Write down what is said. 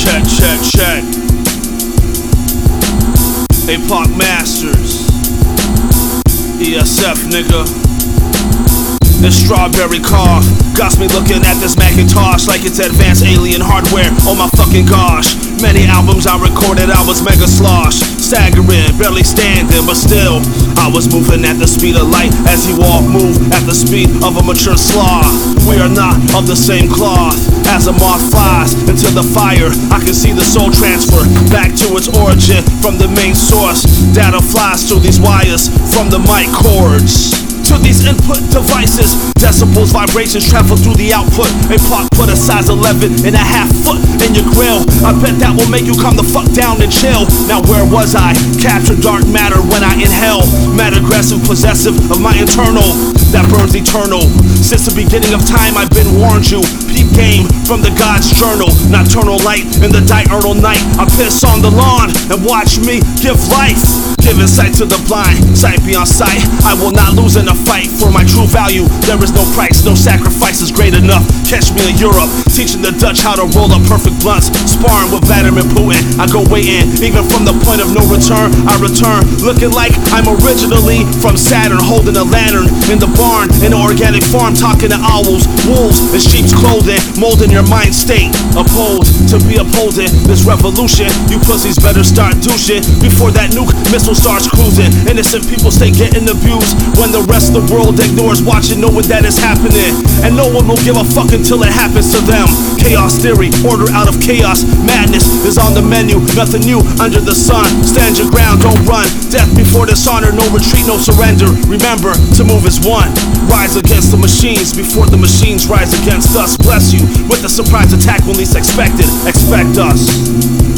Check. APOC Masters, ESF nigga. This strawberry cough got me looking at this Macintosh like it's advanced alien hardware. Oh my fucking gosh. Many albums I recorded, I was mega slosh, staggering, barely standing, but still I was moving at the speed of light as he walked, move at the speed of a mature sloth. We are not of the same cloth. As a moth flies into the fire, I can see the soul transfer back to its origin from the main source. Data flies through these wires from the mic cords to these input devices. Decibels, vibrations travel through the output. APOC put a size 11.5 foot in your grill. I bet that will make you calm the fuck down and chill. Now where was I? Capture dark matter when I inhale. Mad aggressive, possessive of my internal that burns eternal. Since the beginning of time I've been warned you. Peep game from the God's journal. Nocturnal light in the diurnal night. I piss on the lawn and watch me give life. Giving sight to the blind, sight beyond sight. I will not lose in a fight for my true value. There is no price, no sacrifice is great enough. Catch me in Europe, teaching the Dutch how to roll up perfect blunts. Sparring with Vladimir Putin, I go waiting. Even from the point of no return, I return. Looking like I'm originally from Saturn, holding a lantern in the barn, in an organic farm, talking to owls, wolves, and sheep's clothing, molding your mind state. Opposed to be upholding this revolution. You pussies better start douching before that nuke missile starts cruising. Innocent people stay getting abused when the rest of the world ignores watching, knowing that it's happening, and no one will give a fuck until it happens to them. Chaos theory, order out of chaos. Madness is on the menu, nothing new under the sun. Stand your ground, don't run. Death before dishonor, no retreat, no surrender. Remember, to move is one. Rise against the machines before the machines rise against us. Bless you with a surprise attack when least expected. Expect us.